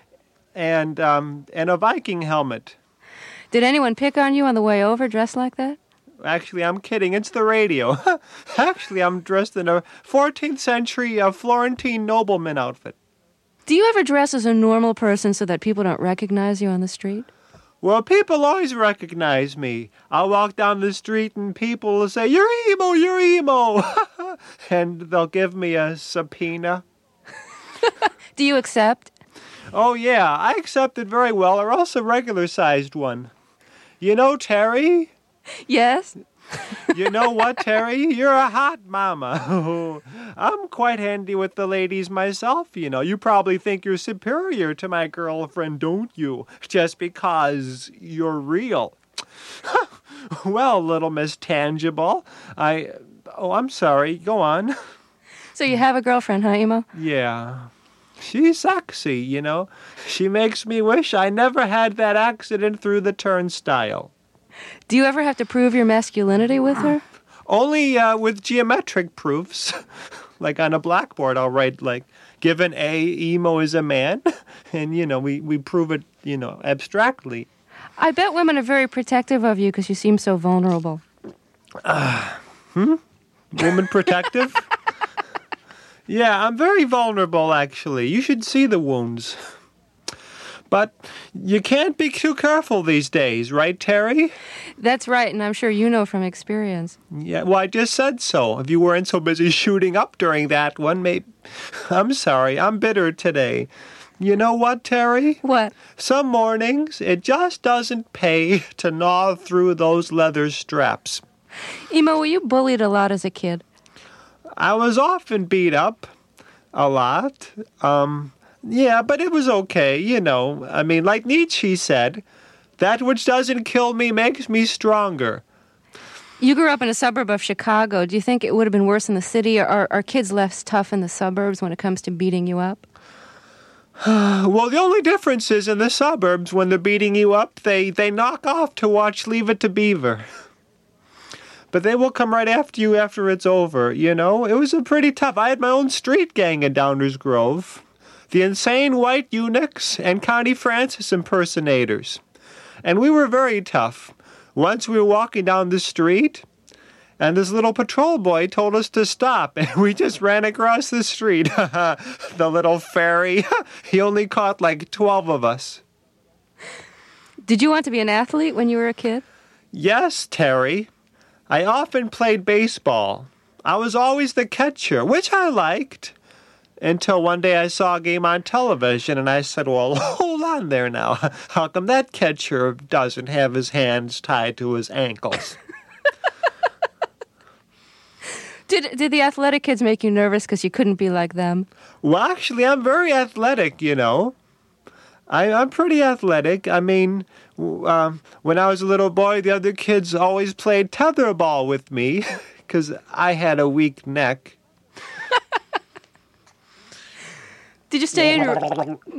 and a Viking helmet. Did anyone pick on you on the way over dressed like that? Actually, I'm kidding. It's the radio. Actually, I'm dressed in a 14th century Florentine nobleman outfit. Do you ever dress as a normal person so that people don't recognize you on the street? Well, people always recognize me. I'll walk down the street and people will say, "You're Emo, you're Emo." And they'll give me a subpoena. Do you accept? Oh, yeah, I accept it very well, or else a regular-sized one. You know, Terry? Yes? You know what, Terry? You're a hot mama. I'm quite handy with the ladies myself, you know. You probably think you're superior to my girlfriend, don't you? Just because you're real. Well, little Miss Tangible, I'm sorry. Go on. So you have a girlfriend, huh, Emo? Yeah. She's sexy, you know. She makes me wish I never had that accident through the turnstile. Do you ever have to prove your masculinity with her? Only with geometric proofs. Like on a blackboard, I'll write, like, given A, Emo is a man. And, you know, we prove it, you know, abstractly. I bet women are very protective of you because you seem so vulnerable. Women protective? Yeah, I'm very vulnerable, actually. You should see the wounds. But you can't be too careful these days, right, Terry? That's right, and I'm sure you know from experience. Yeah, well, I just said so. If you weren't so busy shooting up during that one, maybe... I'm sorry, I'm bitter today. You know what, Terry? What? Some mornings, it just doesn't pay to gnaw through those leather straps. Emo, were you bullied a lot as a kid? I was often beat up. A lot. Yeah, but it was okay, you know. I mean, like Nietzsche said, that which doesn't kill me makes me stronger. You grew up in a suburb of Chicago. Do you think it would have been worse in the city, or are kids less tough in the suburbs when it comes to beating you up? Well, the only difference is in the suburbs, when they're beating you up, they knock off to watch Leave It to Beaver. But they will come right after you after it's over, you know? It was a pretty tough. I had my own street gang in Downers Grove. The Insane White Eunuchs and Connie Francis impersonators. And we were very tough. Once we were walking down the street, and this little patrol boy told us to stop, and we just ran across the street. The little fairy. He only caught like 12 of us. Did you want to be an athlete when you were a kid? Yes, Terry. I often played baseball. I was always the catcher, which I liked. Until one day I saw a game on television, and I said, well, hold on there now. How come that catcher doesn't have his hands tied to his ankles? Did the athletic kids make you nervous because you couldn't be like them? Well, actually, I'm very athletic, you know. I'm pretty athletic. I mean, when I was a little boy, the other kids always played tetherball with me because I had a weak neck. Did you stay in your...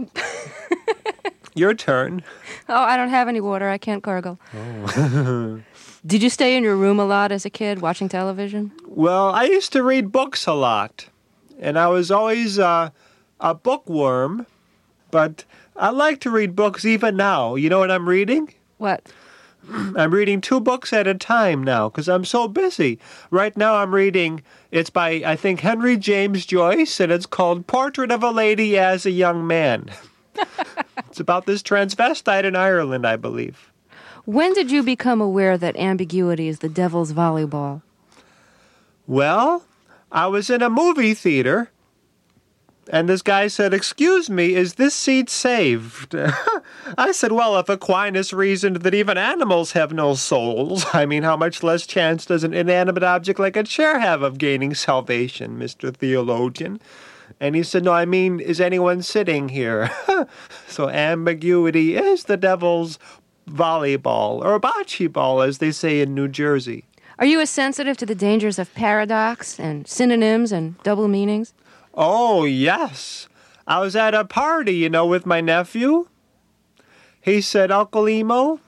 Your turn. Oh, I don't have any water. I can't gargle. Oh. Did you stay in your room a lot as a kid, watching television? Well, I used to read books a lot. And I was always a bookworm. But I like to read books even now. You know what I'm reading? What? I'm reading 2 books at a time now because I'm so busy. Right now I'm reading, it's by, I think, Henry James Joyce, and it's called Portrait of a Lady as a Young Man. It's about this transvestite in Ireland, I believe. When did you become aware that ambiguity is the devil's volleyball? Well, I was in a movie theater, and this guy said, "Excuse me, is this seat saved?" I said, well, if Aquinas reasoned that even animals have no souls, I mean, how much less chance does an inanimate object like a chair have of gaining salvation, Mr. Theologian? And he said, no, I mean, is anyone sitting here? So ambiguity is the devil's volleyball, or bocce ball, as they say in New Jersey. Are you as sensitive to the dangers of paradox and synonyms and double meanings? Oh, yes. I was at a party, you know, with my nephew. He said, Uncle Emo?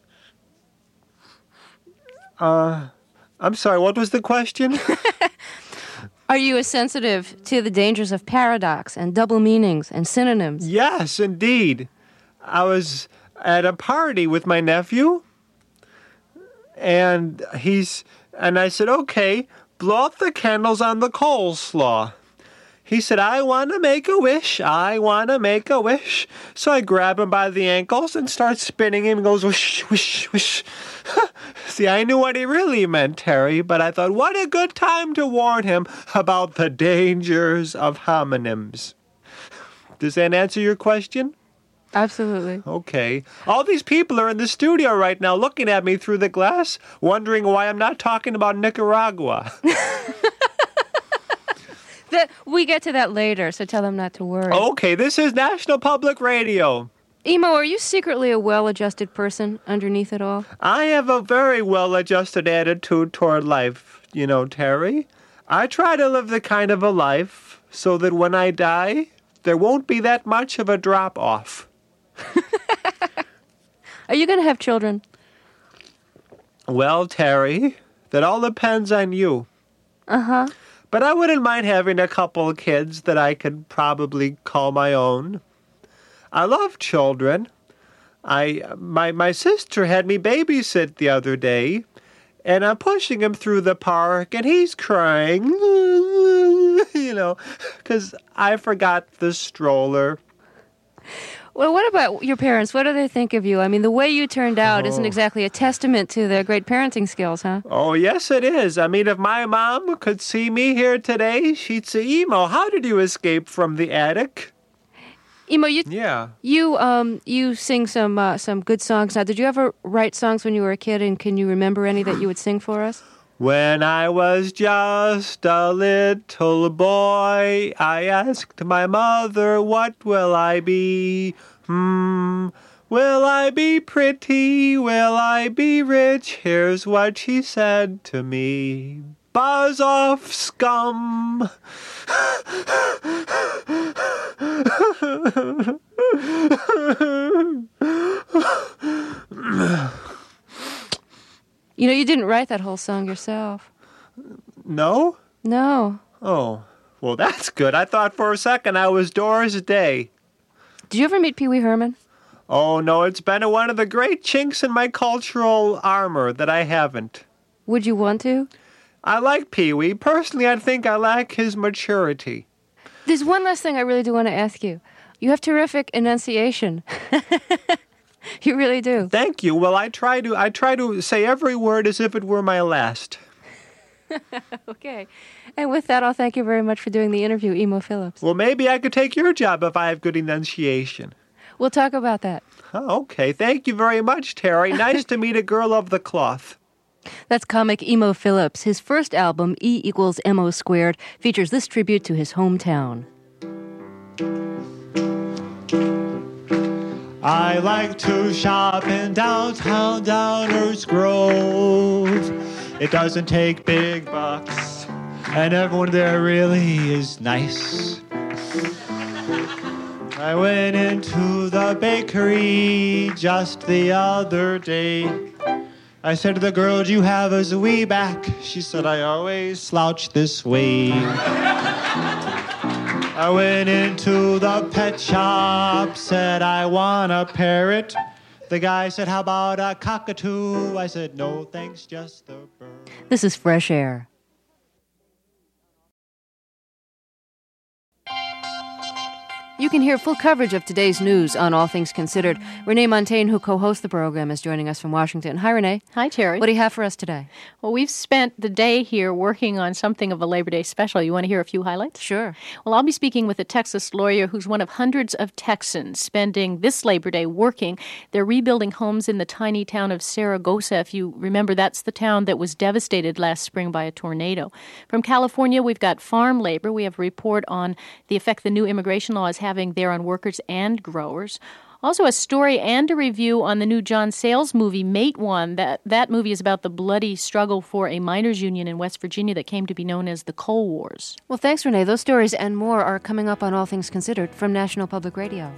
I'm sorry, what was the question? Are you as sensitive to the dangers of paradox and double meanings and synonyms? Yes, indeed. I was at a party with my nephew, and I said, okay, blow out the candles on the coleslaw. He said, I want to make a wish. I want to make a wish. So I grab him by the ankles and start spinning him. He goes, wish, wish, wish. See, I knew what he really meant, Terry, but I thought, what a good time to warn him about the dangers of homonyms. Does that answer your question? Absolutely. Okay. All these people are in the studio right now looking at me through the glass, wondering why I'm not talking about Nicaragua. We get to that later, so tell them not to worry. Okay, this is National Public Radio. Emo, are you secretly a well-adjusted person underneath it all? I have a very well-adjusted attitude toward life, you know, Terry. I try to live the kind of a life so that when I die, there won't be that much of a drop-off. Are you going to have children? Well, Terry, that all depends on you. Uh-huh. But I wouldn't mind having a couple of kids that I could probably call my own. I love children. My sister had me babysit the other day, and I'm pushing him through the park, and he's crying, you know, because I forgot the stroller. Well, what about your parents? What do they think of you? I mean, the way you turned out isn't exactly a testament to their great parenting skills, huh? Oh, yes, it is. I mean, if my mom could see me here today, she'd say, Emo, how did you escape from the attic? Emo, Yeah. you sing some good songs. Now, did you ever write songs when you were a kid, and can you remember any that you would sing for us? When I was just a little boy, I asked my mother, what will I be? Will I be pretty? Will I be rich? Here's what she said to me. Buzz off, scum. You know, you didn't write that whole song yourself. No? No. Oh, well, that's good. I thought for a second I was Doris Day. Did you ever meet Pee Wee Herman? Oh, no, it's been one of the great chinks in my cultural armor that I haven't. Would you want to? I like Pee Wee. Personally, I think I lack his maturity. There's one last thing I really do want to ask you. You have terrific enunciation. You really do. Thank you. Well, I try to say every word as if it were my last. Okay. And with that, I'll thank you very much for doing the interview, Emo Phillips. Well, maybe I could take your job if I have good enunciation. We'll talk about that. Oh, okay. Thank you very much, Terry. Nice to meet a girl of the cloth. That's comic Emo Phillips. His first album, E=MO², features this tribute to his hometown. I like to shop in downtown Downers Grove. It doesn't take big bucks, and everyone there really is nice. I went into the bakery just the other day. I said to the girl, do you have a Zooey back? She said, I always slouch this way. I went into the pet shop, said I want a parrot. The guy said, how about a cockatoo? I said, no, thanks, just a bird. This is Fresh Air. You can hear full coverage of today's news on All Things Considered. Renee Montaigne, who co-hosts the program, is joining us from Washington. Hi, Renee. Hi, Terry. What do you have for us today? Well, we've spent the day here working on something of a Labor Day special. You want to hear a few highlights? Sure. Well, I'll be speaking with a Texas lawyer who's one of hundreds of Texans spending this Labor Day working. They're rebuilding homes in the tiny town of Saragosa. If you remember, that's the town that was devastated last spring by a tornado. From California, we've got farm labor. We have a report on the effect the new immigration law is having there on workers and growers. Also a story and a review on the new John Sayles movie, Mate One. That movie is about the bloody struggle for a miners' union in West Virginia that came to be known as the Coal Wars. Well, thanks, Renee. Those stories and more are coming up on All Things Considered from National Public Radio.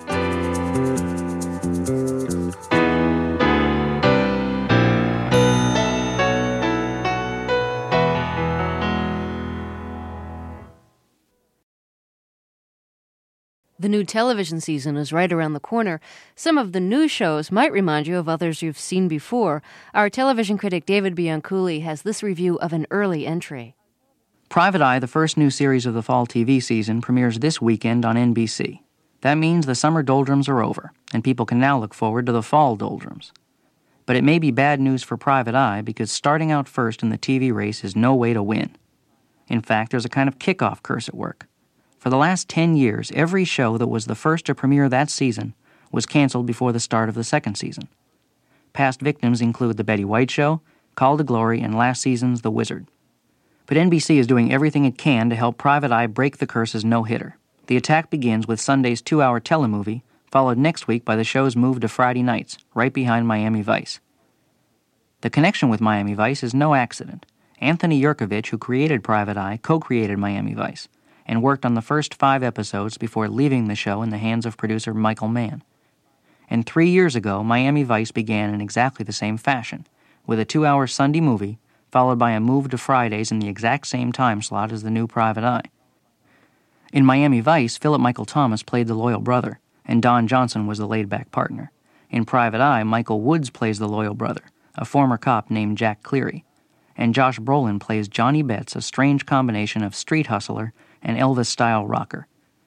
The new television season is right around the corner. Some of the new shows might remind you of others you've seen before. Our television critic David Bianculli has this review of an early entry. Private Eye, the first new series of the fall TV season, premieres this weekend on NBC. That means the summer doldrums are over, and people can now look forward to the fall doldrums. But it may be bad news for Private Eye because starting out first in the TV race is no way to win. In fact, there's a kind of kickoff curse at work. For the last 10 years, every show that was the first to premiere that season was canceled before the start of the second season. Past victims include The Betty White Show, Call to Glory, and last season's The Wizard. But NBC is doing everything it can to help Private Eye break the curse's no-hitter. The attack begins with Sunday's 2-hour telemovie, followed next week by the show's move to Friday nights, right behind Miami Vice. The connection with Miami Vice is no accident. Anthony Yerkovich, who created Private Eye, co-created Miami Vice, and worked on the first 5 episodes before leaving the show in the hands of producer Michael Mann. And 3 years ago, Miami Vice began in exactly the same fashion, with a 2-hour Sunday movie, followed by a move to Fridays in the exact same time slot as the new Private Eye. In Miami Vice, Philip Michael Thomas played the loyal brother, and Don Johnson was the laid-back partner. In Private Eye, Michael Woods plays the loyal brother, a former cop named Jack Cleary, and Josh Brolin plays Johnny Betts, a strange combination of street hustler and Elvis-style rocker.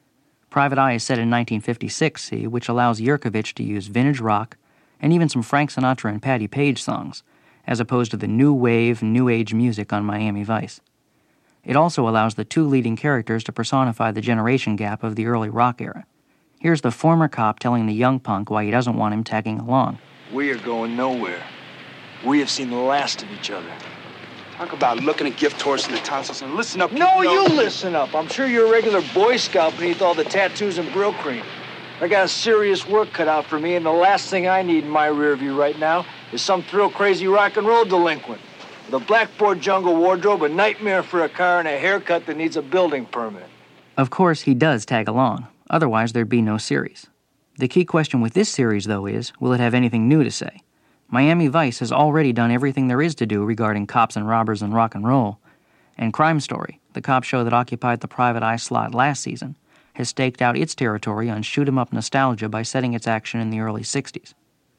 Private Eye is set in 1956, see, which allows Yerkovich to use vintage rock and even some Frank Sinatra and Patti Page songs, as opposed to the new wave, new age music on Miami Vice. It also allows the two leading characters to personify the generation gap of the early rock era. Here's the former cop telling the young punk why he doesn't want him tagging along. We are going nowhere. We have seen the last of each other. Talk about looking a gift horse in the tonsils and listen up. No, you listen up. I'm sure you're a regular Boy Scout beneath all the tattoos and brill cream. I got serious work cut out for me, and the last thing I need in my rear view right now is some thrill-crazy rock and roll delinquent with a blackboard jungle wardrobe, a nightmare for a car, and a haircut that needs a building permit. Of course, he does tag along. Otherwise, there'd be no series. The key question with this series, though, is, will it have anything new to say? Miami Vice has already done everything there is to do regarding cops and robbers and rock and roll. And Crime Story, the cop show that occupied the Private Eye slot last season, has staked out its territory on shoot-'em-up nostalgia by setting its action in the early 60s.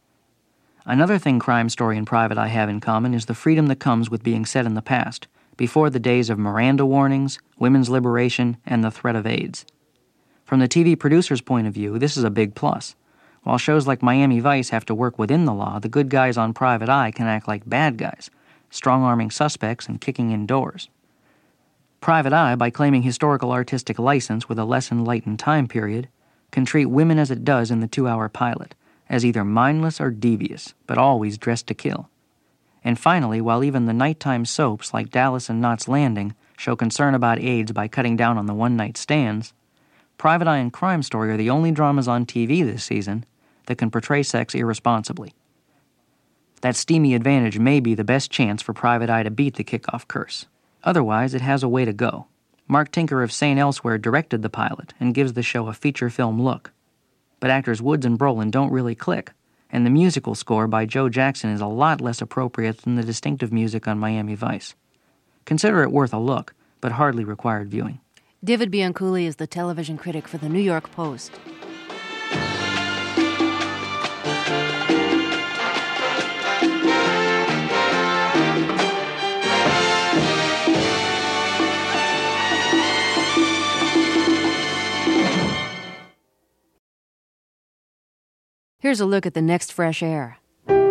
Another thing Crime Story and Private Eye have in common is the freedom that comes with being set in the past, before the days of Miranda warnings, women's liberation, and the threat of AIDS. From the TV producer's point of view, this is a big plus. While shows like Miami Vice have to work within the law, the good guys on Private Eye can act like bad guys, strong-arming suspects and kicking in doors. Private Eye, by claiming historical artistic license with a less enlightened time period, can treat women as it does in the 2-hour pilot, as either mindless or devious, but always dressed to kill. And finally, while even the nighttime soaps like Dallas and Knots Landing show concern about AIDS by cutting down on the one-night stands, Private Eye and Crime Story are the only dramas on TV this season that can portray sex irresponsibly. That steamy advantage may be the best chance for Private Eye to beat the kickoff curse. Otherwise, it has a way to go. Mark Tinker of St. Elsewhere directed the pilot and gives the show a feature film look. But actors Woods and Brolin don't really click, and the musical score by Joe Jackson is a lot less appropriate than the distinctive music on Miami Vice. Consider it worth a look, but hardly required viewing. David Bianculli is the television critic for the New York Post. Here's a look at the next Fresh Air.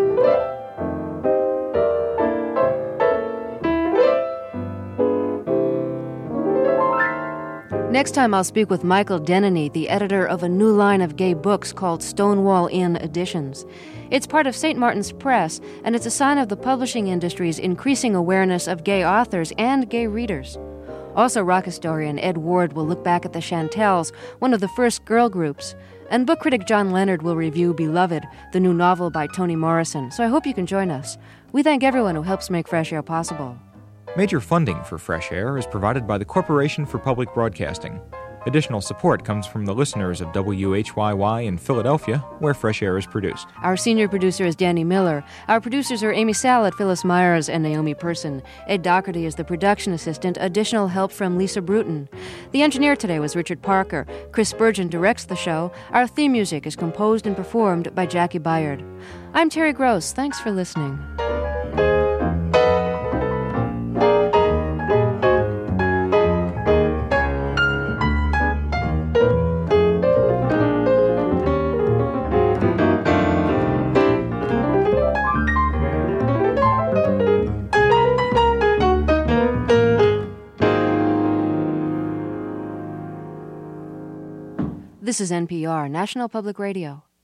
Next time I'll speak with Michael Denny, the editor of a new line of gay books called Stonewall Inn Editions. It's part of St. Martin's Press, and it's a sign of the publishing industry's increasing awareness of gay authors and gay readers. Also, rock historian Ed Ward will look back at the Chantels, one of the first girl groups. And book critic John Leonard will review Beloved, the new novel by Toni Morrison, so I hope you can join us. We thank everyone who helps make Fresh Air possible. Major funding for Fresh Air is provided by the Corporation for Public Broadcasting. Additional support comes from the listeners of WHYY in Philadelphia, where Fresh Air is produced. Our senior producer is Danny Miller. Our producers are Amy Sallet, Phyllis Myers, and Naomi Person. Ed Doherty is the production assistant. Additional help from Lisa Bruton. The engineer today was Richard Parker. Chris Spurgeon directs the show. Our theme music is composed and performed by Jackie Byard. I'm Terry Gross. Thanks for listening. This is NPR, National Public Radio.